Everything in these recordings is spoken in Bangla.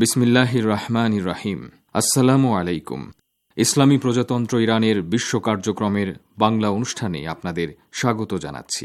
বিসমিল্লাহির রহমানির রহিম। আসসালামু আলাইকুম। ইসলামী প্রজাতন্ত্র ইরানের বিশ্ব কার্যক্রমের বাংলা অনুষ্ঠানে আপনাদের স্বাগত জানাচ্ছি।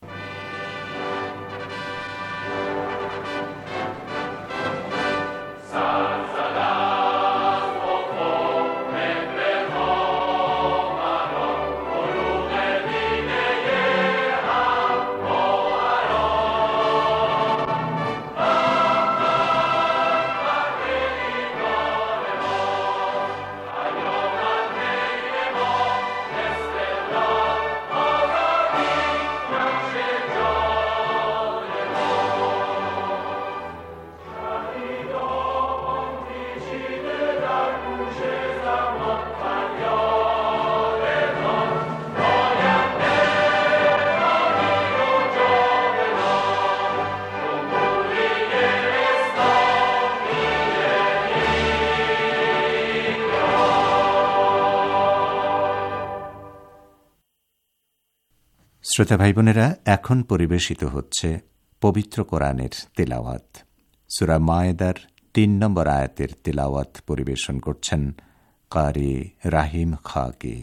শ্রোতা ভাই বোনেরা, এখন পরিবেশিত হচ্ছে পবিত্র কোরআনের তেলাওয়াত। সূরা মায়েদার ৩ নম্বর আয়াতের তেলাওয়াত পরিবেশন করছেন কারি রাহিম খাকি।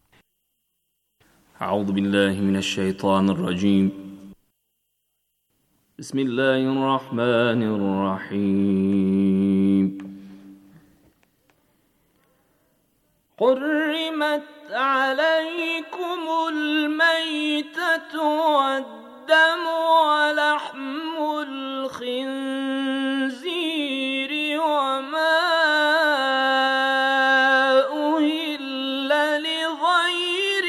আউযু বিল্লাহি মিনাশ শাইতানির রাজীম। বিসমিল্লাহির রহমানির রহিম। حرمت عليكم الميتة والدم ولحم الخنزير وما أهل لغير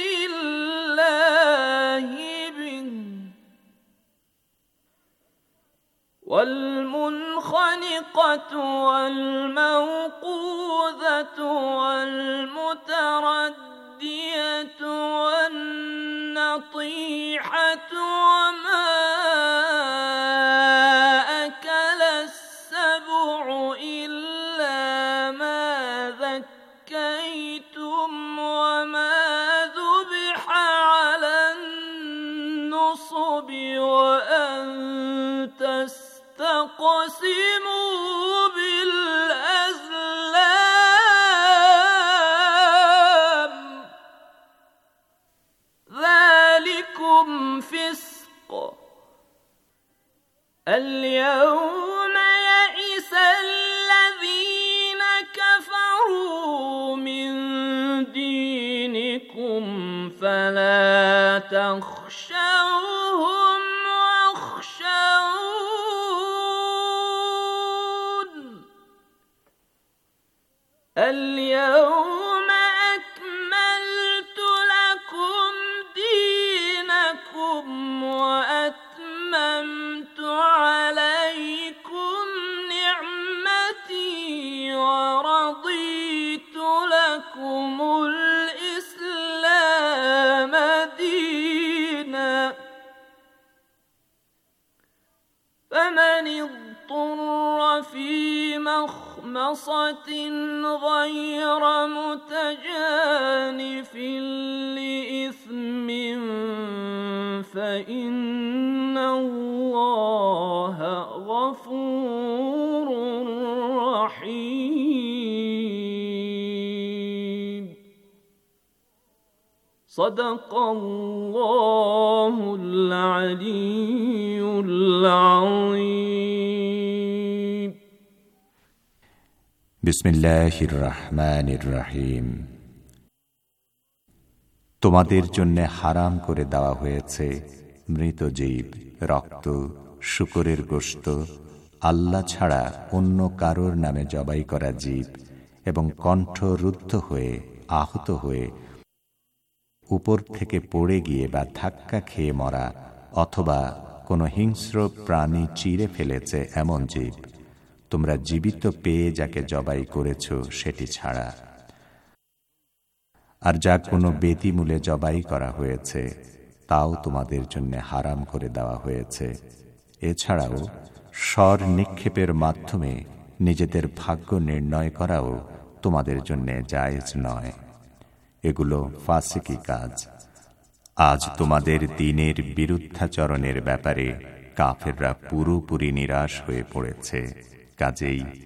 الله به والمنخنقة والموقوذة والمتردية والنطيحة وما أكل السبع إلا ما ذكيتم وما ذبح على النصب وأن تستقسموا بالأزلام ذلكم فسق اليوم يئس الذين كفروا من دينكم فلا تخشوهم واخشون اليوم أكملت لكم دينكم وأتممت عليكم نعمتي ورضيت لكم الإسلام دينا فمن اضطر في مخمصة غير متجانف لإثم فإن الله غفور رحيم. صدق الله العلي العظيم. বিসমিল্লাহির রহমানির রহিম। তোমাদের জন্য হারাম করে দেওয়া হয়েছে মৃত জীব, রক্ত, শূকরের গোশত, আল্লাহ ছাড়া অন্য কারোর নামে জবাই করা জীব এবং কণ্ঠ রুদ্ধ হয়ে, আহত হয়ে, উপর থেকে পড়ে গিয়ে বা ধাক্কা খেয়ে মরা অথবা কোনো হিংস্র প্রাণী চিরে ফেলেছে এমন জীব, তোমরা জীবিত পেয়ে যাকে জবাই করেছ সেটি ছাড়া। আর যা কোনো বেদিমূলে জবাই করা হয়েছে তাও তোমাদের জন্য হারাম করে দেওয়া হয়েছে। এছাড়াও স্বর নিক্ষেপের মাধ্যমে নিজেদের ভাগ্য নির্ণয় করাও তোমাদের জন্য জায়েজ নয়। এগুলো ফাসিকি কাজ। আজ তোমাদের দ্বীনের বিরুদ্ধাচরণের ব্যাপারে কাফেররা পুরোপুরি নিরাশ হয়ে পড়েছে। কাজেই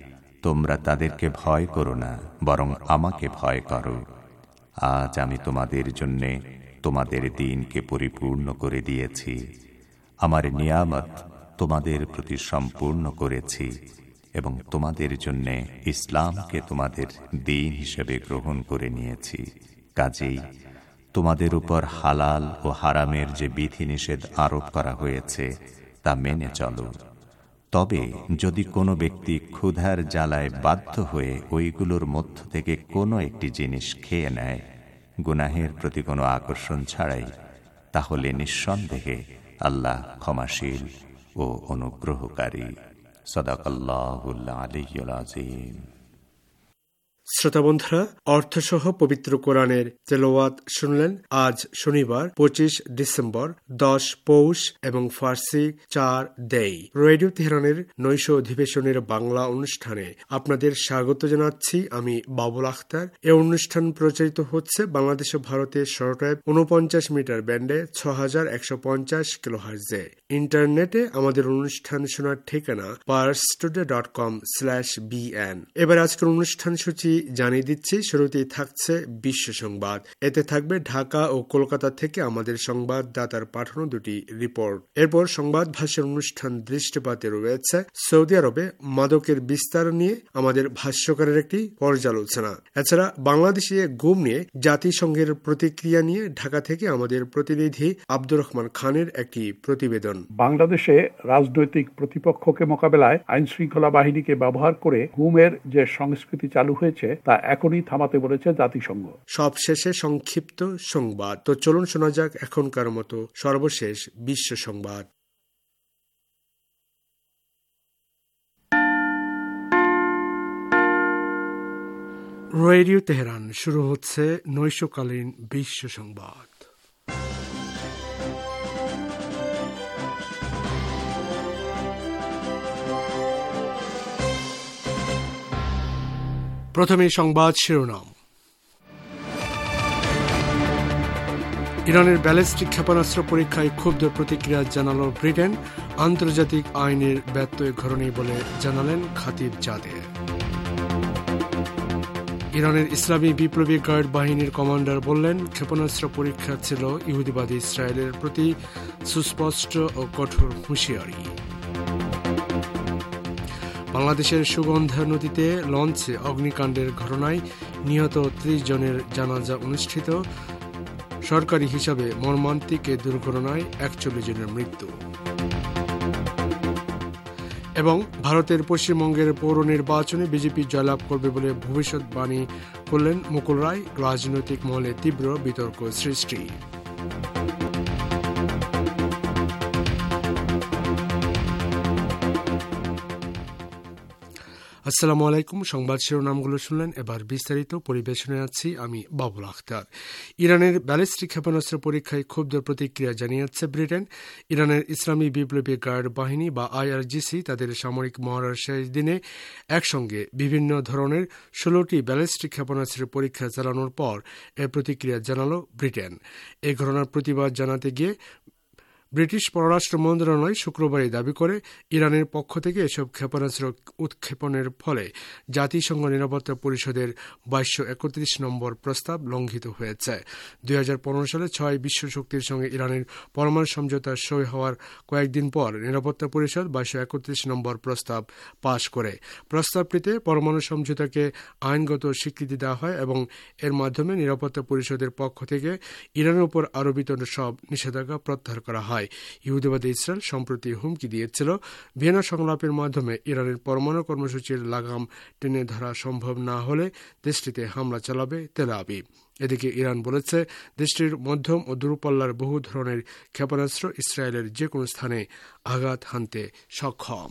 তোমরা তাদেরকে ভয় করো না, বরং আমাকে ভয় করো। আজ আমি তোমাদের জন্যে তোমাদের দিনকে পরিপূর্ণ করে দিয়েছি, আমার নিয়ামত তোমাদের প্রতি সম্পূর্ণ করেছি এবং তোমাদের জন্যে ইসলামকে তোমাদের দিন হিসেবে গ্রহণ করে নিয়েছি। কাজেই তোমাদের উপর হালাল ও হারামের যে বিধিনিষেধ আরোপ করা হয়েছে তা মেনে চলো। তবে যদি কোনো ব্যক্তি ক্ষুধার জ্বালায় বাধ্য হয়ে ওইগুলোর মধ্য থেকে কোনো একটি জিনিস খেয়ে নেয় গুনাহের প্রতি কোনো আকর্ষণ ছাড়াই, তাহলে নিঃসন্দেহে আল্লাহ ক্ষমাশীল ও অনুগ্রহকারী। সাদাকাল্লাহুল আলিয়্যুল আযীম। শ্রোতা বন্ধুরা, অর্থসহ পবিত্র কোরআনের তেলাওয়াত শুনলেন আজ শনিবার 25 ডিসেম্বর 10 পৌষ এবং ফার্সি 4 দেই। রেডিও তেহরানের নৈশ অধিবেশনের বাংলা অনুষ্ঠানে আপনাদের স্বাগত জানাচ্ছি আমি বাবুল আখতার। এই অনুষ্ঠান প্রচারিত হচ্ছে বাংলাদেশ ও ভারতের শর্টওয়েভ 49 মিটার ব্যান্ডে 6150 কিলোহার্টজে। ইন্টারনেটে আমাদের অনুষ্ঠান শোনার ঠিকানা parstoday.com/bn। এবার আজকের অনুষ্ঠান সূচি জানিয়ে দিচ্ছি। শুরুতেই থাকছে বিশ্ব সংবাদ, এতে থাকবে ঢাকা ও কলকাতা থেকে আমাদের সংবাদদাতার পাঠানো দুটি রিপোর্ট। এরপর সংবাদ ভাষ্যের অনুষ্ঠান দৃষ্টিপাতে রয়েছে সৌদি আরবে মাদকের বিস্তার নিয়ে আমাদের ভাষ্যকারের একটি পর্যালোচনা। এছাড়া বাংলাদেশে গুম নিয়ে জাতিসংঘের প্রতিক্রিয়া নিয়ে ঢাকা থেকে আমাদের প্রতিনিধি আব্দুর রহমান খানের একটি প্রতিবেদন। বাংলাদেশে রাজনৈতিক প্রতিপক্ষকে মোকাবেলায় আইন শৃঙ্খলা বাহিনীকে ব্যবহার করে গুমের যে সংস্কৃতি চালু হয়েছে তা এখনই থামাতে বলেছে জাতিসংঘ। সবশেষে সংক্ষিপ্ত সংবাদ। তো চলুন শোনা যাক এখনকার মতো সর্বশেষ বিশ্ব সংবাদ। রেডিও তেহরান, শুরু হচ্ছে নৈশকালীন বিশ্ব সংবাদ। প্রথমে সংবাদ শিরোনাম। ইরানের ব্যালিস্টিক ক্ষেপণাস্ত্র পরীক্ষায় ক্ষুব্ধ প্রতিক্রিয়া জানালো ব্রিটেন। আন্তর্জাতিক আইনের ব্যত্যয় ঘটনা বলে জানালেন খাতিবজাদে। ইরানের ইসলামী বিপ্লবী গার্ড বাহিনীর কমান্ডার বললেন, ক্ষেপণাস্ত্র পরীক্ষা ছিল ইহুদিবাদী ইসরায়েলের প্রতি সুস্পষ্ট ও কঠোর হুঁশিয়ারি। বাংলাদেশের সুগন্ধা নদীতে লঞ্চে অগ্নিকাণ্ডের ঘটনায় নিহত 30 জনের জানাজা অনুষ্ঠিত। সরকারি হিসাবে মর্মান্তিক এ দুর্ঘটনায় 41 জনের মৃত্যু। এবং ভারতের পশ্চিমবঙ্গের পৌর নির্বাচনে বিজেপি জয়লাভ করবে বলে ভবিষ্যৎবাণী করলেন মুকুল রায়। রাজনৈতিক মহলে তীব্র বিতর্ক সৃষ্টি। আসসালামু আলাইকুম। সংবাদ শিরোনামগুলো শুনলেন, এবার বিস্তারিত পরিবেশনে আছি আমি বাবুল আখতার। ইরানের ব্যালিস্টিক ক্ষেপণাস্ত্র পরীক্ষায় ক্ষুব্ধ প্রতিক্রিয়া জানিয়েছে ব্রিটেন। ইরানের ইসলামী বিপ্লবী গার্ড বাহিনী বা IRGC তাদের সামরিক মহড়ার শেষ দিনে একসঙ্গে বিভিন্ন ধরনের 16টি ব্যালিস্টিক ক্ষেপণাস্ত্রের পরীক্ষা চালানোর পর এ প্রতিক্রিয়া জানালো ব্রিটেন। এই ঘটনার প্রতিবাদ জানাতে গিয়ে ব্রিটিশ পররাষ্ট্র মন্ত্রণালয় শুক্রবারই দাবি করে, ইরানের পক্ষ থেকে এসব ক্ষেপণাস্ত্র উৎক্ষেপণের ফলে জাতিসংঘ নিরাপত্তা পরিষদের 2231 নম্বর প্রস্তাব লঙ্ঘিত হয়েছে। 2015 সালে 6 বিশ্ব শক্তির সঙ্গে ইরানের পরমাণু সমঝোতা সই হওয়ার কয়েকদিন পর নিরাপত্তা পরিষদ 2231 নম্বর প্রস্তাব পাশ করে। প্রস্তাবটিতে পরমাণু সমঝোতাকে আইনগত স্বীকৃতি দেওয়া হয় এবং এর মাধ্যমে নিরাপত্তা পরিষদের পক্ষ থেকে ইরানের উপর আরোপিত সব নিষেধাজ্ঞা প্রত্যাহার করা হয়। ইহুদিবাদী ইসরায়েল সম্প্রতি হুমকি দিয়েছিল, ভিয়েনা সংলাপের মাধ্যমে ইরানের পরমাণু কর্মসূচির লাগাম টেনে ধরা সম্ভব না হলে দেশটিতে হামলা চালাবে তেল আবিব। এদিকে ইরান বলেছে, দেশটির মধ্যম ও দূরপাল্লার বহু ধরনের ক্ষেপণাস্ত্র ইসরায়েলের যে কোনো স্থানে আঘাত হানতে সক্ষম।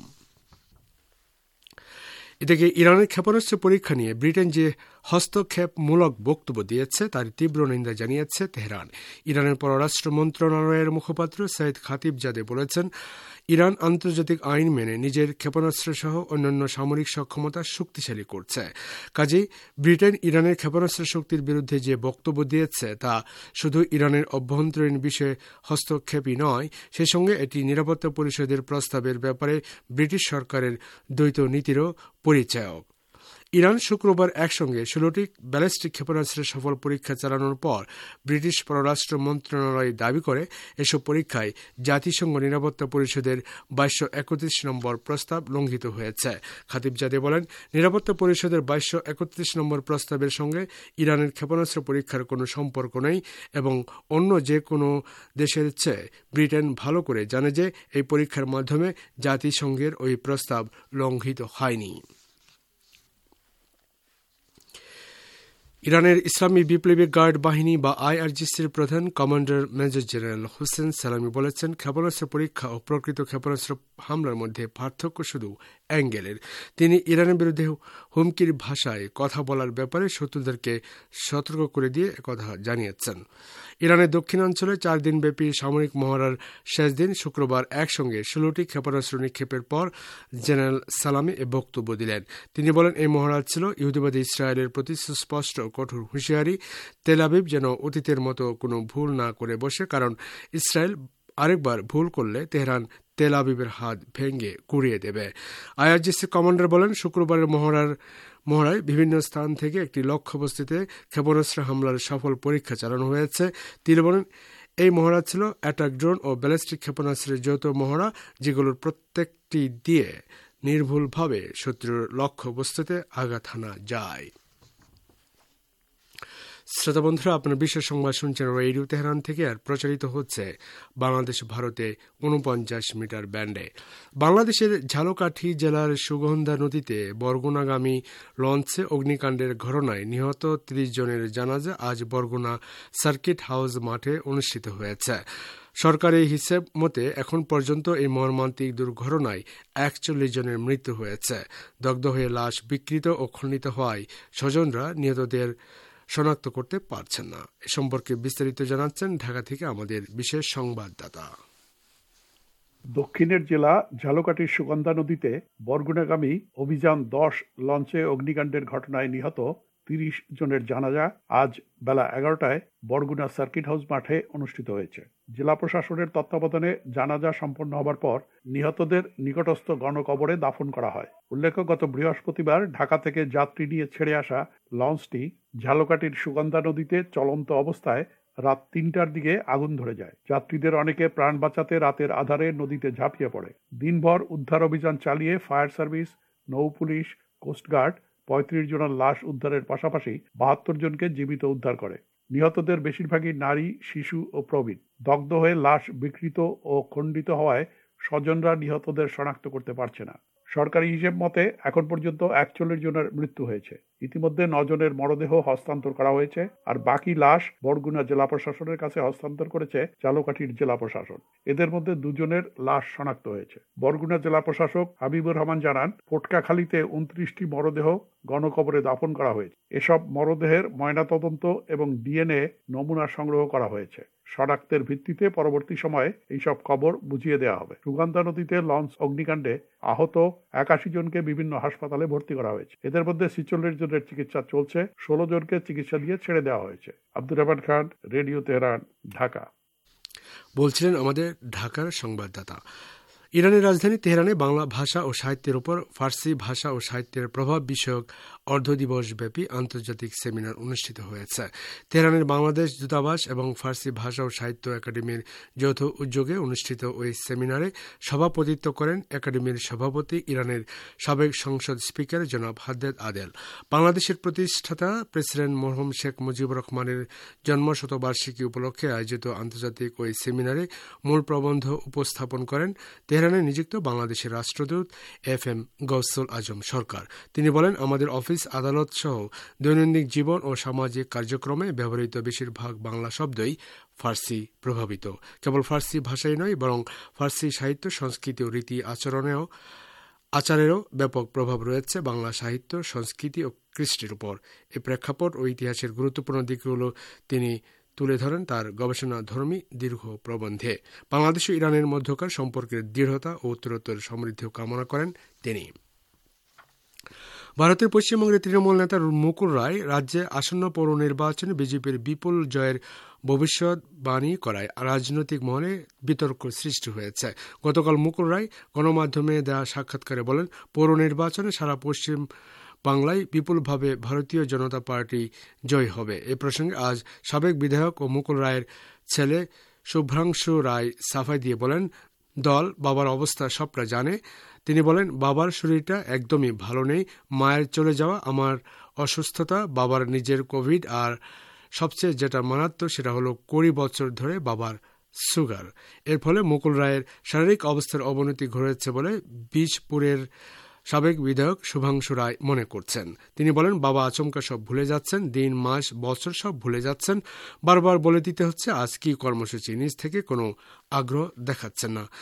এদিকে ইরানের ক্ষেপণাস্ত্র পরীক্ষা নিয়ে ব্রিটেন যে হস্তক্ষেপমূলক বক্তব্য দিয়েছে তার তীব্র নিন্দা জানিয়েছে তেহরান। ইরানের পররাষ্ট্র মন্ত্রণালয়ের মুখপাত্র সৈয়দ খাতিবজাদে বলেছেন, ইরান আন্তর্জাতিক আইন মেনে নিজের ক্ষেপণাস্ত্র সহ অন্যান্য সামরিক সক্ষমতা শক্তিশালী করছে। কাজেই ব্রিটেন ইরানের ক্ষেপণাস্ত্র শক্তির বিরুদ্ধে যে বক্তব্য দিয়েছে তা শুধু ইরানের অভ্যন্তরীণ বিষয়ে হস্তক্ষেপই নয়, সেই সঙ্গে এটি নিরাপত্তা পরিষদের প্রস্তাবের ব্যাপারে ব্রিটিশ সরকারের দ্বৈত নীতিরও পরিচায়ক। ইরান শুক্রবার একসঙ্গে 16টি ব্যালিস্টিক ক্ষেপণাস্ত্রের সফল পরীক্ষা চালানোর পর ব্রিটিশ পররাষ্ট্র মন্ত্রণালয় দাবি করে এসব পরীক্ষায় জাতিসংঘ নিরাপত্তা পরিষদের 2231 নম্বর প্রস্তাব লঙ্ঘিত হয়েছে। খাতিবজাদে বলেন, নিরাপত্তা পরিষদের 2231 নম্বর প্রস্তাবের সঙ্গে ইরানের ক্ষেপণাস্ত্র পরীক্ষার কোনো সম্পর্ক নেই এবং অন্য যে কোনো দেশের চেয়ে ব্রিটেন ভালো করে জানে যে এই পরীক্ষার মাধ্যমে জাতিসংঘের ওই প্রস্তাব লঙ্ঘিত হয়নি। ইরানের ইসলামী বিপ্লবী গার্ড বাহিনী বা আইআরজিসির প্রধান কমান্ডার মেজর জেনারেল হোসেন সালামি বলেছেন, ক্ষেপণাস্ত্র পরীক্ষা ও প্রকৃত ক্ষেপণাস্ত্র হামলার মধ্যে পার্থক্য শুধু অ্যাঙ্গেলের। তিনি ইরানের বিরুদ্ধে হুমকির ভাষায় কথা বলার ব্যাপারে শত্রুদেরকে সতর্ক করে দিয়ে একথা জানিয়েছেন। ইরানের দক্ষিণাঞ্চলে 4 দিনব্যাপী সামরিক মহড়ার শেষ দিন শুক্রবার একসঙ্গে 16টি ক্ষেপণাস্ত্র নিক্ষেপের পর জেনারেল সালামি এ বক্তব্য দিলেন। তিনি বলেন, এই মহড়া ছিল ইহুদিবাদী ইসরায়েলের প্রতি সুস্পষ্ট কঠোর হুঁশিয়ারি। তেল আবিব যেন অতীতের মতো কোনো ভুল না করে বসে, কারণ ইসরায়েল আরেকবার ভুল করলে তেহরান তেল আবিবের হাত ভেঙে গুঁড়িয়ে দেবে। আইআরজিসি কমান্ডার বলেন, শুক্রবারের মহড়ায় বিভিন্ন স্থান থেকে একটি লক্ষ্যবস্তুতে ক্ষেপণাস্ত্র হামলার সফল পরীক্ষা চালানো হয়েছে। তিনি বলেন, এই মহড়া ছিল অ্যাটাক ড্রোন ও ব্যালিস্টিক ক্ষেপণাস্ত্রের যৌথ মহড়া, যেগুলোর প্রত্যেকটি দিয়ে নির্ভুলভাবে শত্রুর লক্ষ্যবস্তুতে আঘাত হানা যায়। শ্রোতা বন্ধুরা, আপনার বিশেষ সংবাদ শুনছেন রেডিও তেহরান থেকে, আর প্রচারিত হচ্ছে বাংলাদেশ ভারতে 49 মিটার ব্যান্ডে। বাংলাদেশের ঝালকাঠি জেলার সুগন্ধা নদীতে বরগুনাগামী লঞ্চে অগ্নিকাণ্ডের ঘটনায় নিহত 30 জনের জানাজা আজ বরগুনা সার্কিট হাউস মাঠে অনুষ্ঠিত হয়েছে। সরকারি হিসেব মতে এখন পর্যন্ত এই মর্মান্তিক দুর্ঘটনায় 41 জনের মৃত্যু হয়েছে। দগ্ধ হয়ে লাশ বিকৃত ও খণ্ডিত হওয়ায় স্বজনরা নিহতদের শনাক্ত করতে পারছেন না। এ সম্পর্কে বিস্তারিত জানাচ্ছেন ঢাকা থেকে আমাদের বিশেষ সংবাদদাতা। দক্ষিণের জেলা ঝালকাঠির সুগন্ধা নদীতে বরগুনাগামী অভিযান 10 লঞ্চে অগ্নিকাণ্ডের ঘটনায় নিহত 30 জনের জানাজা আজ বেলা 11টায় বরগুনা সার্কিট হাউস মাঠে অনুষ্ঠিত হয়েছে। জেলা প্রশাসনের তত্ত্বাবধানে জানাজা সম্পন্ন হবার পর নিহতদের নিকটস্থ গণকবরে দাফন করা হয়। উল্লেখ্য, গত বৃহস্পতিবার ঢাকা থেকে যাত্রী নিয়ে ছেড়ে আসা লঞ্চটি ঝালকাঠির সুগন্ধা নদীতে চলন্ত অবস্থায় রাত 3টার দিকে আগুন ধরে যায়। যাত্রীদের অনেকে প্রাণ বাঁচাতে রাতের আধারে নদীতে ঝাঁপিয়ে পড়ে। দিনভর উদ্ধার অভিযান চালিয়ে ফায়ার সার্ভিস, নৌ পুলিশ, কোস্টগার্ড 35 জনের লাশ উদ্ধারের পাশাপাশি 72 জনকে জীবিত উদ্ধার করে। নিহতদের বেশিরভাগই নারী, শিশু ও প্রবীণ। দগ্ধ হয়ে লাশ বিকৃত ও খণ্ডিত হওয়ায় স্বজনরা নিহতদের শনাক্ত করতে পারছে না। সরকারি হিসেব মতে এখন পর্যন্ত 41 জনের মৃত্যু হয়েছে। ইতিমধ্যে 9 জনের মরদেহ হস্তান্তর করা হয়েছে, আর বাকি লাশ বরগুনা জেলা প্রশাসনের কাছে হস্তান্তর করেছে ঝালকাঠির জেলা প্রশাসন। এদের মধ্যে 2 জনের লাশ শনাক্ত হয়েছে। বরগুনা জেলা প্রশাসক হাবিবুর রহমান জানান, পটকাখালীতে 29টি মরদেহ গণকবরে দাফন করা হয়েছে। এসব মরদেহের ময়নাতদন্ত এবং ডিএনএ নমুনা সংগ্রহ করা হয়েছে। শনাক্তের ভিত্তিতে পরবর্তী সময়ে এইসব খবর বুঝিয়ে দেওয়া হবে। সুগন্ধা নদীতে লঞ্চ অগ্নিকাণ্ডে আহত 81 জনকে বিভিন্ন হাসপাতালে ভর্তি করা হয়েছে। এদের মধ্যে 46 জনের চিকিৎসা চলছে, 16 জনকে চিকিৎসা দিয়ে ছেড়ে দেওয়া হয়েছে। Abdur Rahman Khan, radio Tehran, Dhaka. বলছিলেন আমাদের ঢাকার সংবাদদাতা। ইরানের রাজধানী তেহরানে বাংলা ভাষা ও সাহিত্যের উপর ফার্সি ভাষা ও সাহিত্যের প্রভাব বিষয়ক অর্ধদিবসব্যাপী আন্তর্জাতিক সেমিনার অনুষ্ঠিত হয়েছে। তেহরানের বাংলাদেশ দূতাবাস এবং ফার্সি ভাষা ও সাহিত্য একাডেমির যৌথ উদ্যোগে অনুষ্ঠিত ওই সেমিনারে সভাপতিত্ব করেন একাডেমির সভাপতি, ইরানের সাবেক সংসদ স্পিকার জনাব হাদ্দাদ আদেল। বাংলাদেশের প্রতিষ্ঠাতা প্রেসিডেন্ট মরহুম শেখ মুজিবুর রহমানের জন্মশতবার্ষিকী উপলক্ষে আয়োজিত আন্তর্জাতিক ওই সেমিনারে মূল প্রবন্ধ উপস্থাপন করেন তেহরানে নিযুক্ত বাংলাদেশের রাষ্ট্রদূত FM গৌসুল আজম সরকার। তিনি বলেন, আমাদের অফিস, আদালত সহ দৈনন্দিন জীবন ও সামাজিক কার্যক্রমে ব্যবহৃত বেশিরভাগ বাংলা শব্দই ফার্সি প্রভাবিত। কেবল ফার্সি ভাষাই নয়, বরং ফার্সি সাহিত্য, সংস্কৃতি ও রীতি আচারেরও ব্যাপক প্রভাব রয়েছে বাংলা সাহিত্য, সংস্কৃতি ও কৃষ্টির উপর। এই প্রেক্ষাপট ও ইতিহাসের গুরুত্বপূর্ণ দিকগুলো তিনি তুলে ধরেন তার গবেষণাধর্মী দীর্ঘ প্রবন্ধে। বাংলাদেশ ও ইরানের মধ্যকার সম্পর্কের দৃঢ়তা ও উত্তরোত্তর সমৃদ্ধি কামনা করেন তিনি। ভারতের পশ্চিমবঙ্গের তৃণমূল নেতা মুকুল রায় রাজ্যে আসন্ন পৌর নির্বাচনে বিজেপির বিপুল জয়ের ভবিষ্যৎবাণী করায় রাজনৈতিক মহলে বিতর্ক সৃষ্টি হয়েছে। গতকাল মুকুল রায় গণমাধ্যমে দেওয়া সাক্ষাৎকারে বলেন, পৌর নির্বাচনে সারা বাংলায় বিপুলভাবে ভারতীয় জনতা পার্টি জয় হবে। এ প্রসঙ্গে আজ সাবেক বিধায়ক ও মুকুল রায়ের ছেলে শুভ্রাংশু রায় সাফাই দিয়ে বলেন, দল বাবার অবস্থা সবটা জানে। তিনি বলেন, বাবার শরীরটা একদমই ভালো নেই। মায়ের চলে যাওয়া, আমার অসুস্থতা, বাবার নিজের কোভিড, আর সবচেয়ে যেটা মারাত্মক সেটা হলো 20 বছর ধরে বাবার সুগার। এর ফলে মুকুল রায়ের শারীরিক অবস্থার অবনতি ঘটেছে বলে বীজপুরের সাবেক বিধায়ক শুভাংশু রায় মনে করছেন। তিনি বলেন, বাবা আচমকা সব ভুলে যাচ্ছেন, দিন মাস বছর সব ভুলে যাচ্ছেন। বারবার বলে দিতে হচ্ছে আজ কি কর্মসূচি, নিজ থেকে কোনো আগ্রহ দেখাচ্ছেন না।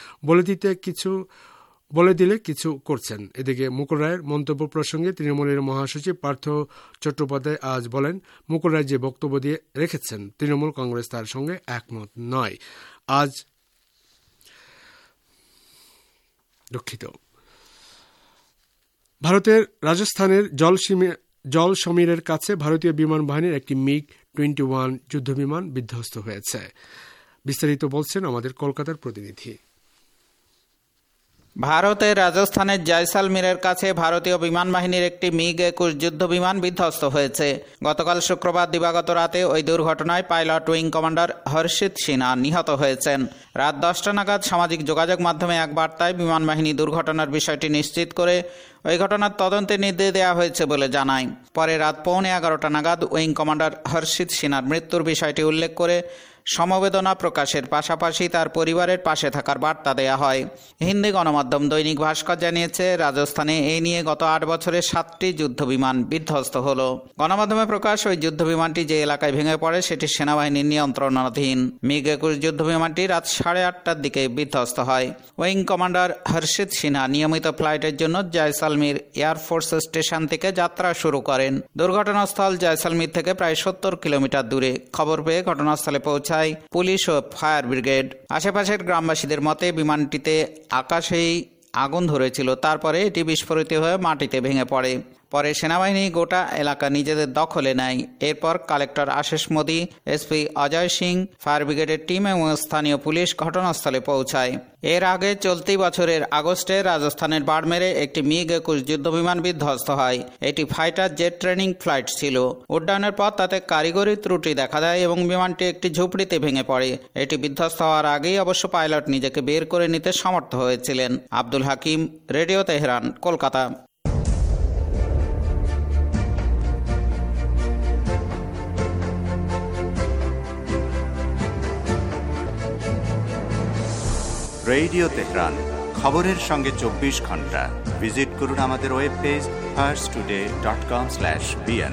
বলে দিলে কিছু করছেন। এদিকে মুকুল রায়ের মন্তব্য প্রসঙ্গে তৃণমূলের মহাসচিব পার্থ চট্টোপাধ্যায় আজ বলেন, মুকুল রায় যে বক্তব্য দিয়ে রেখেছেন তৃণমূল কংগ্রেস তার সঙ্গে একমত নয়। ভারতের রাজস্থানের জল সমীরের কাছে ভারতীয় বিমান বাহিনীর একটি MiG-21 যুদ্ধবিমান বিধ্বস্ত হয়েছে। বিস্তারিত বলছেন আমাদের কলকাতার প্রতিনিধি। ভারতের রাজস্থানের জয়সালমীরের কাছে ভারতীয় বিমান বাহিনীর একটি MiG-21 যুদ্ধ বিমান বিধ্বস্ত হয়েছে। গতকাল শুক্রবার দিবাগত রাতে ওই দুর্ঘটনায় pilot wing commander Harshit Sinha নিহত হয়েছেন। রাত 10টা নাগাদ সামাজিক যোগাযোগ মাধ্যমে এক বার্তায় বিমান বাহিনী দুর্ঘটনার বিষয়টি নিশ্চিত করে ওই ঘটনার তদন্তের নির্দেশ দেওয়া হয়েছে বলে জানায়। পরে রাত 11:15 নাগাদ উইং কমান্ডার হর্ষিত সিনহার মৃত্যুর বিষয়টি উল্লেখ করে সমবেদনা প্রকাশের পাশাপাশি তার পরিবারের পাশে থাকার বার্তা দেয়া হয়। হিন্দি গণমাধ্যম দৈনিক ভাস্কর জানিয়েছে, রাজস্থানে এই নিয়ে গত 8 বছরে 7টি যুদ্ধবিমান বিধ্বস্ত হল। গণমাধ্যমে প্রকাশ, ওই যুদ্ধবিমানটি যে এলাকায় ভেঙে পড়ে সেটি সেনাবাহিনীর নিয়ন্ত্রণাধীন। MiG-21 যুদ্ধবিমানটি রাত 8:30টার দিকে বিধ্বস্ত হয়। উইং কমান্ডার হর্ষিত সিনহা নিয়মিত ফ্লাইটের জন্য জয়সালমীর এয়ারফোর্স স্টেশন থেকে যাত্রা শুরু করেন। দুর্ঘটনাস্থল জয়সালমীর থেকে প্রায় 70 কিলোমিটার দূরে। খবর পেয়ে ঘটনাস্থলে পৌঁছায় পুলিশ ও ফায়ার ব্রিগেড। আশেপাশের গ্রামবাসীদের মতে বিমানটিতে আকাশেই আগুন ধরেছিল, তারপরে এটি বিস্ফোরিত হয়ে মাটিতে ভেঙে পড়ে। পরে সেনাবাহিনী গোটা এলাকা নিজেদের দখলে নেয়। এরপর collector Ashis Modi, SP Ajay Singh, fire ব্রিগেডের টিম এবং স্থানীয় পুলিশ ঘটনাস্থলে পৌঁছায়। এর আগে চলতি বছরের আগস্টে রাজস্থানের বাড়মেরে একটি MiG-21 যুদ্ধবিমান বিধ্বস্ত হয়। এটি ফাইটার জেট ট্রেনিং ফ্লাইট ছিল। উড্ডয়নের পর তাতে কারিগরি ত্রুটি দেখা দেয় এবং বিমানটি একটি ঝুপড়িতে ভেঙে পড়ে। এটি বিধ্বস্ত হওয়ার আগেই অবশ্য পাইলট নিজেকে বের করে নিতে সমর্থ হয়েছিলেন। Abdul Hakim, radio Tehran, Kolkata. Radio Tehran, খবরের সঙ্গে 24 ঘন্টা। ভিজিট করুন আমাদের ওয়েব পেজ farstoday.com/bn।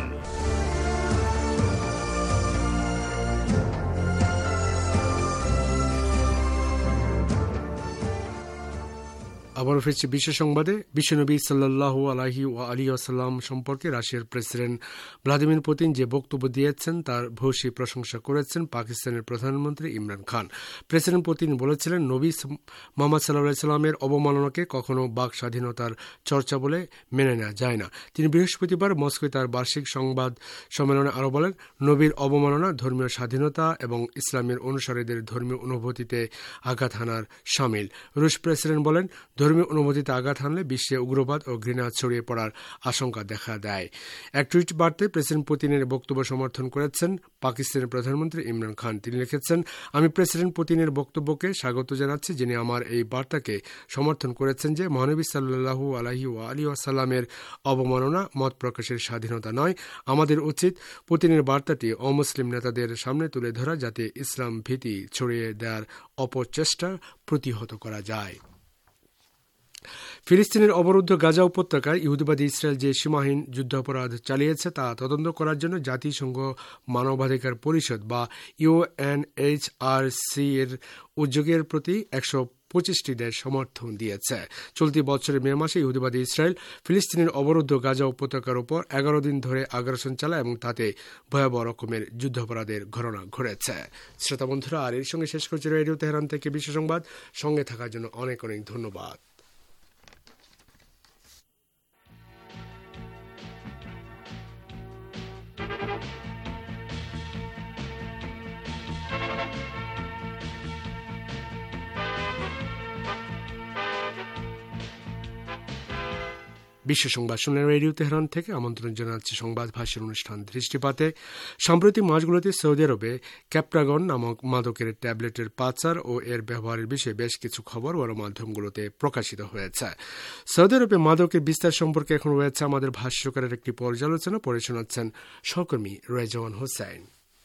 আবারও ফিরছি বিশ্ব সংবাদে। বিশ্বনবী সাল্লাল্লাহু আলাইহি ওয়া আলিহি ওয়াসাল্লাম সম্পর্কে রাশিয়ার প্রেসিডেন্ট ভ্লাদিমির পুতিন যে বক্তব্য দিয়েছেন তার ভূয়সী প্রশংসা করেছেন পাকিস্তানের প্রধানমন্ত্রী ইমরান খান। প্রেসিডেন্ট পুতিন বলেছিলেন, নবী মুহাম্মদ সাল্লাল্লাহু আলাইহি সাল্লামের অবমাননাকে কখনো বাক স্বাধীনতার চর্চা বলে মেনে নেওয়া যায় না। তিনি বৃহস্পতিবার মস্কোয় তার বার্ষিক সংবাদ সম্মেলনে আরও বলেন, নবীর অবমাননা ধর্মীয় স্বাধীনতা এবং ইসলামের অনুসারীদের ধর্মীয় অনুভূতিতে আঘাত হানার শামিল। রুশ প্রেসিডেন্ট বলেন, ধর্মীয় অনুভূতিতে আঘাত হানলে বিশ্বে উগ্রবাদ ও ঘৃণা ছড়িয়ে পড়ার আশঙ্কা দেখা দেয়। এক টুইট বার্তায় প্রেসিডেন্ট পুতিনের বক্তব্য সমর্থন করেছেন পাকিস্তানের প্রধানমন্ত্রী ইমরান খান। তিনি লিখেছেন, আমি প্রেসিডেন্ট পুতিনের বক্তব্যকে স্বাগত জানাচ্ছি, যিনি আমার এই বার্তাকে সমর্থন করেছেন যে মহানবী সাল্লাল্লাহু আলাইহি ওয়া আলিহি ওয়াসাল্লামের অবমাননা মত প্রকাশের স্বাধীনতা নয়। আমাদের উচিত পুতিনের বার্তাটি অমুসলিম নেতাদের সামনে তুলে ধরা, যাতে ইসলাম ভীতি ছড়িয়ে দেওয়ার অপচেষ্টা প্রতিহত করা যায়। ফিলিস্তিনের অবরুদ্ধ গাজা উপত্যকায় ইহুদিবাদী ইসরায়েল যে সীমাহীন যুদ্ধাপরাধ চালিয়েছে তা তদন্ত করার জন্য জাতিসংঘ মানবাধিকার পরিষদ বা UNHRC এর উদ্যোগের প্রতি 125টি দেশ সমর্থন দিয়েছে। চলতি বছরের মে মাসে ইহুদিবাদী ইসরায়েল ফিলিস্তিনের অবরুদ্ধ গাজা উপত্যকার উপর 11 দিন ধরে আগ্রাসন চালায় এবং তাতে ভয়াবহ রকমের যুদ্ধাপরাধের ঘটনা ঘটেছে। শ্রোতা বন্ধুরা, আর এর সঙ্গে শেষ করছি রেডিও তেহরান থেকে বিশ্ব সংবাদ। সঙ্গে থাকার জন্য অনেক অনেক ধন্যবাদ। বিশ্ব সংবাদ শুনলেন রেডিও তেহরান থেকে। আমন্ত্রণ জানাচ্ছি সংবাদ ভাষার অনুষ্ঠান দৃষ্টিপাতে। সাম্প্রতিক মাসগুলোতে সৌদি আরবে ক্যাপটাগন নামক মাদকের ট্যাবলেটের পাচার ও এর ব্যবহারের বিষয়ে বেশ কিছু খবর গণমাধ্যমগুলোতে প্রকাশিত হয়েছে। সৌদি আরবে মাদকের বিস্তার সম্পর্কে এখন রয়েছে আমাদের ভাষ্যকারের একটি পর্যালোচনা, পড়ে শোনাচ্ছেন সহকর্মী রেজওয়ান হোসেন।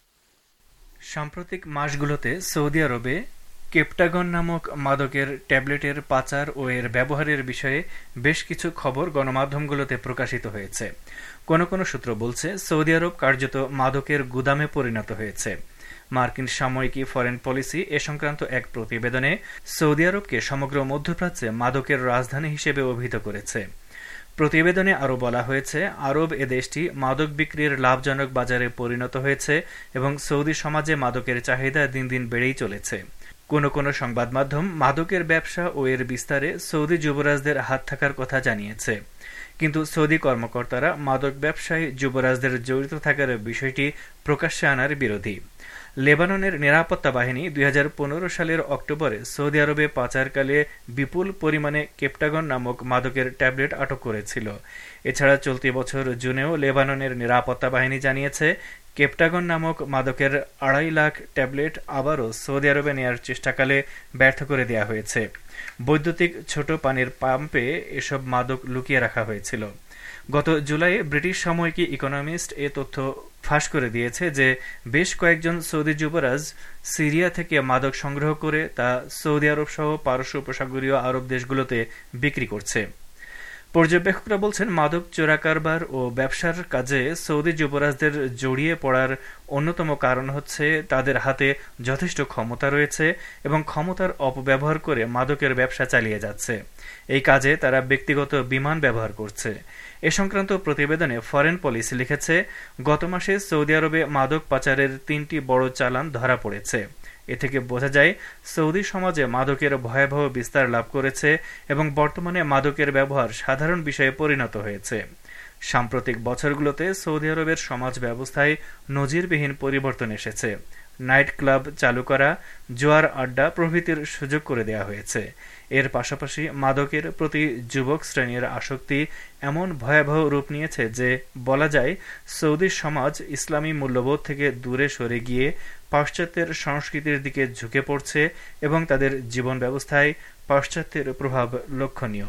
সাম্প্রতিক মাসগুলোতে সৌদি আরবে ক্যাপটাগন নামক মাদকের ট্যাবলেটের পাচার ও এর ব্যবহারের বিষয়ে বেশ কিছু খবর গণমাধ্যমগুলোতে প্রকাশিত হয়েছে। কোনো কোনো সূত্র বলছে সৌদি আরব কার্যত মাদকের গুদামে পরিণত হয়েছে। মার্কিন সাময়িকী ফরেন পলিসি এ সংক্রান্ত এক প্রতিবেদনে সৌদি আরবকে সমগ্র মধ্যপ্রাচ্যে মাদকের রাজধানী হিসেবে অভিহিত করেছে। প্রতিবেদনে আরও বলা হয়েছে, আরব এ দেশটি মাদক বিক্রির লাভজনক বাজারে পরিণত হয়েছে এবং সৌদি সমাজে মাদকের চাহিদা দিন দিন বেড়েই চলেছে। কোনো কোনো সংবাদ মাধ্যম মাদকের ব্যবসা ও এর বিস্তারে সৌদি যুবরাজদের হাত থাকার কথা জানিয়েছে, কিন্তু সৌদি কর্মকর্তারা মাদক ব্যবসায় যুবরাজদের জড়িত থাকার বিষয়টি প্রকাশ্যে আনার বিরোধী। লেবাননের নিরাপত্তা বাহিনী 2015 সালের অক্টোবরে সৌদি আরবে পাচারকালে বিপুল পরিমাণে ক্যাপটাগন নামক মাদকের ট্যাবলেট আটক করেছিল। এছাড়া চলতি বছর জুনেও লেবাননের নিরাপত্তা বাহিনী জানিয়েছে ক্যাপটাগন নামক মাদকের 2.5 লাখ ট্যাবলেট আবারও সৌদি আরবে নেয়ার চেষ্টাকালে ব্যর্থ করে দেওয়া হয়েছে। বৈদ্যুতিক ছোট পানির পাম্পে এসব মাদক লুকিয়ে রাখা হয়েছিল। গত জুলাইয়ে ব্রিটিশ সাময়িকী ইকোনমিস্ট এ তথ্য ফাঁস করে দিয়েছে যে বেশ কয়েকজন সৌদি যুবরাজ সিরিয়া থেকে মাদক সংগ্রহ করে তা সৌদি আরব সহ পারস্য উপসাগরীয় আরব দেশগুলোতে বিক্রি করছে। পর্যবেক্ষকরা বলছেন, মাদক চোরাকারবার ও ব্যবসার কাজে সৌদি যুবরাজদের জড়িয়ে পড়ার অন্যতম কারণ হচ্ছে তাদের হাতে যথেষ্ট ক্ষমতা রয়েছে এবং ক্ষমতার অপব্যবহার করে মাদকের ব্যবসা চালিয়ে যাচ্ছে। এই কাজে তারা ব্যক্তিগত বিমান ব্যবহার করছে। এ সংক্রান্ত প্রতিবেদনে ফরেন পলিসি লিখেছে, গত মাসে সৌদি আরবে মাদক পাচারের 3টি বড় চালান ধরা পড়েছে। এ থেকে বোঝা যায় সৌদি সমাজে মাদকের ভয়াবহ বিস্তার লাভ করেছে এবং বর্তমানে মাদকের ব্যবহার সাধারণ বিষয়ে পরিণত হয়েছে। সাম্প্রতিক বছরগুলোতে সৌদি আরবের সমাজ ব্যবস্থায় নজিরবিহীন পরিবর্তন এসেছে। নাইট ক্লাব চালু করা, জোয়ার আড্ডা প্রভৃতির সুযোগ করে দেওয়া হয়েছে। এর পাশাপাশি মাদকের প্রতি যুবক শ্রেণীর আসক্তি এমন ভয়াবহ রূপ নিয়েছে যে বলা যায় সৌদি সমাজ ইসলামী মূল্যবোধ থেকে দূরে সরে গিয়ে পাশ্চাত্যের সংস্কৃতির দিকে ঝুঁকে পড়ছে এবং তাদের জীবন ব্যবস্থায় পাশ্চাত্যের প্রভাব লক্ষণীয়।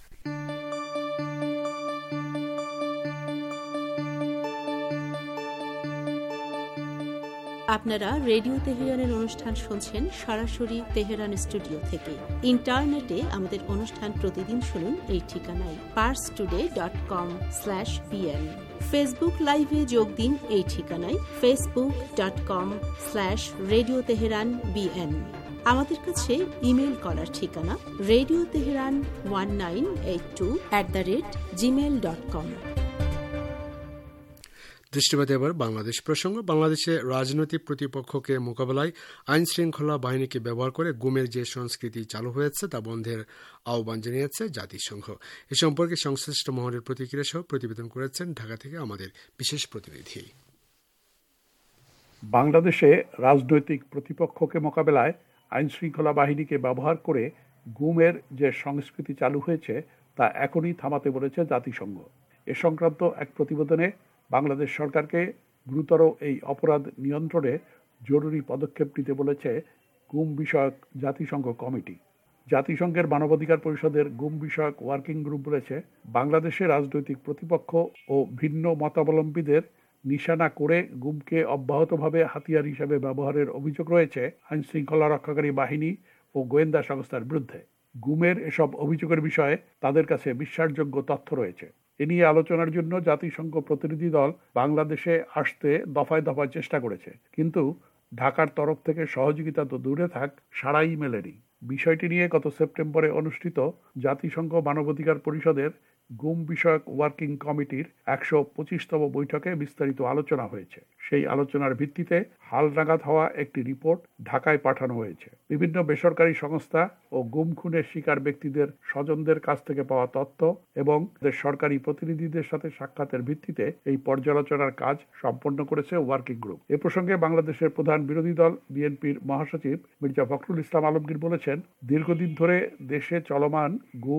আপনারা রেডিও তেহরানের অনুষ্ঠান শুনছেন সরাসরি তেহরান স্টুডিও থেকে। ইন্টারনেটে আমাদের অনুষ্ঠান প্রতিদিন শুনুন এই ঠিকানায় parstoday.com/pn। ফেসবুক লাইভে যোগ দিন এই ঠিকানায় facebook.com/radio teheran bn। আমাদের কাছে ইমেল করার ঠিকানা radioteheran1982@gmail.com। দৃষ্টিপাতে এবার বাংলাদেশ প্রসঙ্গ। বাংলাদেশে রাজনৈতিক প্রতিপক্ষকে মোকাবেলায় আইন শৃঙ্খলা বাহিনীকে ব্যবহার করে গুমের যে সংস্কৃতি চালু হয়েছে তা বন্ধের আহ্বান জানিয়েছে জাতিসংঘ। এ সম্পর্কে সংশ্লিষ্ট মহলের প্রতিক্রিয়া সহ প্রতিবেদন করেছেন ঢাকা থেকে আমাদের বিশেষ প্রতিনিধি। বাংলাদেশে রাজনৈতিক প্রতিপক্ষকে মোকাবেলায় আইন শৃঙ্খলা বাহিনীকে ব্যবহার করে গুমের যে সংস্কৃতি চালু হয়েছে তা এখনই থামাতে বলেছে জাতিসংঘ। এ সংক্রান্ত এক প্রতিবেদনে বাংলাদেশ সরকারকে গুরুতর এই অপরাধ নিয়ন্ত্রণে জরুরি পদক্ষেপ নিতে বলেছে গুম বিষয়ক জাতিসংঘ কমিটি। জাতিসংঘের মানবাধিকার পরিষদের গুম বিষয়ক ওয়ার্কিং গ্রুপ বলেছে, বাংলাদেশে রাজনৈতিক প্রতিপক্ষ ও ভিন্ন মতাবলম্বীদের নিশানা করে গুমকে অব্যাহতভাবে হাতিয়ার হিসেবে ব্যবহারের অভিযোগ রয়েছে আইন শৃঙ্খলা রক্ষাকারী বাহিনী ও গোয়েন্দা সংস্থার বিরুদ্ধে। গুমের এসব অভিযোগের বিষয়ে তাদের কাছে বিশ্বাসযোগ্য তথ্য রয়েছে। এ নিয়ে আলোচনার জন্য জাতিসংঘ প্রতিনিধি দল বাংলাদেশে আসতে দফায় দফায় চেষ্টা করেছে, কিন্তু ঢাকার তরফ থেকে সহযোগিতা তো দূরে থাক, সাড়াই মেলেনি। বিষয়টি নিয়ে গত সেপ্টেম্বরে অনুষ্ঠিত জাতিসংঘ মানবাধিকার পরিষদের গুম বিষয়ক ওয়ার্কিং কমিটির 125তম বৈঠকে বিস্তারিত আলোচনা হয়েছে। সেই আলোচনার ভিত্তিতে হালনাগাদ হওয়া একটি রিপোর্ট ঢাকায় পাঠানো হয়েছে। বিভিন্ন বেসরকারি সংস্থা ও গুম খুনের শিকার ব্যক্তিদের স্বজনদের কাছ থেকে পাওয়া তথ্য এবং সরকারি প্রতিনিধিদের সাথে সাক্ষাতের ভিত্তিতে এই পর্যালোচনার কাজ সম্পন্ন করেছে ওয়ার্কিং গ্রুপ। এ প্রসঙ্গে বাংলাদেশের প্রধান বিরোধী দল বিএনপির মহাসচিব মির্জা ফখরুল ইসলাম আলমগীর বলেছেন, দীর্ঘদিন ধরে দেশে চলমান গুম,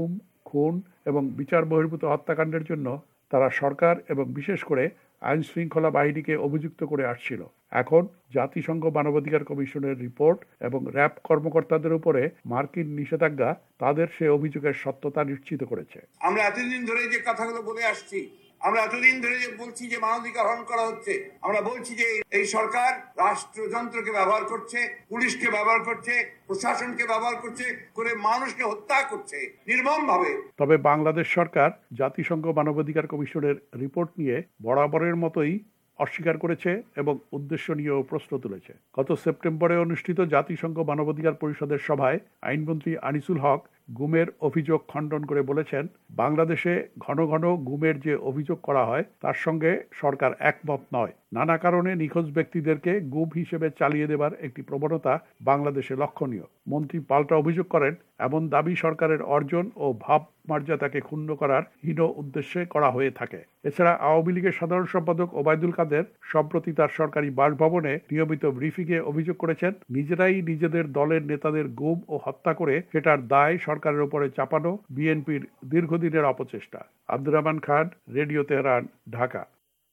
খুন এবং বিচার বহির্ভূত হত্যাকাণ্ডের জন্য তারা সরকার এবং বিশেষ করে আইন শৃঙ্খলা বাহিনীকে অভিযুক্ত করে আসছিল। এখন জাতিসংঘ মানবাধিকার কমিশনের রিপোর্ট এবং র্যাব কর্মকর্তাদের উপরে মার্কিন নিষেধাজ্ঞা তাদের সে অভিযোগের সত্যতা নিশ্চিত করেছে। আমরা এতদিন ধরে যে কথাগুলো বলে আসছি, আমরা এতদিন ধরে যে বলছি যে মানবাধিকার হরণ করা হচ্ছে, আমরা বলছি যে এই সরকার রাষ্ট্রযন্ত্রকে ব্যবহার করছে, পুলিশকে ব্যবহার করছে, প্রশাসনকে ব্যবহার করছে, করে মানুষকে হত্যা করছে নির্মমভাবে। তবে বাংলাদেশ সরকার জাতিসংঘ মানবাধিকার কমিশনের রিপোর্ট নিয়ে বরাবরের মতোই অস্বীকার করেছে এবং উদ্দেশ্য নিয়েও প্রশ্ন তুলেছে। গত সেপ্টেম্বরে অনুষ্ঠিত জাতিসংঘ মানবাধিকার পরিষদের সভায় আইনমন্ত্রী আনিসুল হক গুমের অভিযোগ খণ্ডন করে বলেছেন, বাংলাদেশে ঘন ঘন গুমের যে অভিযোগ করা হয় তার সঙ্গে সরকার একমত নয়। নানা কারণে নিখোঁজ ব্যক্তিদেরকে গুম হিসেবে চালিয়ে দেবার একটি প্রবণতা বাংলাদেশে লক্ষণীয়। মন্ত্রী পাল্টা অভিযোগ করেন, এমন দাবি সরকারের অর্জন ও ভাব মর্যাদাকে ক্ষুণ্ণ করার হীন উদ্দেশ্যে করা হয়ে থাকে। এছাড়া আওয়ামী লীগের সাধারণ সম্পাদক ওবায়দুল কাদের সম্প্রতি তার সরকারি বাসভবনে নিয়মিত ব্রিফিংয়ে অভিযোগ করেছেন, নিজেরাই নিজেদের দলের নেতাদের গুম ও হত্যা করে সেটার দায় সরকারের উপরে চাপানো বিএনপির দীর্ঘদিনের অপচেষ্টা। Abdur Rahman Khan, radio Tehran, Dhaka.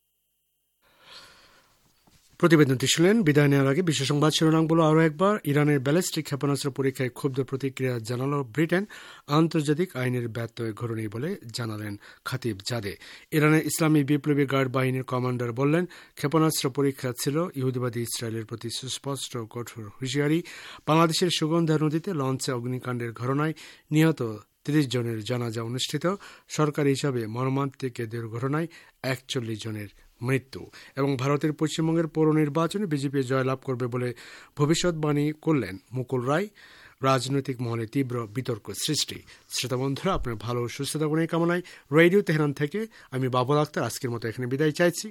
প্রতিবেদনটি শুনলেন। বিদায় নেওয়ার আগে বিশ্ব সংবাদ শিরোনামগুলো আরও একবার। ইরানের ব্যালিস্টিক ক্ষেপণাস্ত্র পরীক্ষায় ক্ষুব্ধ প্রতিক্রিয়া জানালো ব্রিটেন। আন্তর্জাতিক আইনের ব্যত্যয় ঘটেনি বলে জানালেন খাতিব জাদে। ইরানের ইসলামী বিপ্লবী গার্ড বাহিনীর কমান্ডার বললেন, ক্ষেপণাস্ত্র পরীক্ষা ছিল ইহুদিবাদী ইসরায়েলের প্রতি সুস্পষ্ট কঠোর হুঁশিয়ারি। বাংলাদেশের সুগন্ধা নদীতে লঞ্চে অগ্নিকাণ্ডের ঘটনায় নিহত ৩০ জনের জানাজা অনুষ্ঠিত। সরকারি হিসাবে মর্মান্তিক এ দুর্ঘটনায় ৪১ জনের মৃত্যু। এবং ভারতের পশ্চিমবঙ্গের পৌর নির্বাচনে বিজেপি জয়লাভ করবে বলে ভবিষ্যৎবাণী করলেন মুকুল রায়। রাজনৈতিক মহলে তীব্র বিতর্ক সৃষ্টি। শ্রোতা বন্ধুরা, আপনার ভালো ও সুস্থতা কামনায় রেডিও তেহরান থেকে আমি বাবুল আক্তার আজকের মতো এখানে বিদায় চাইছি।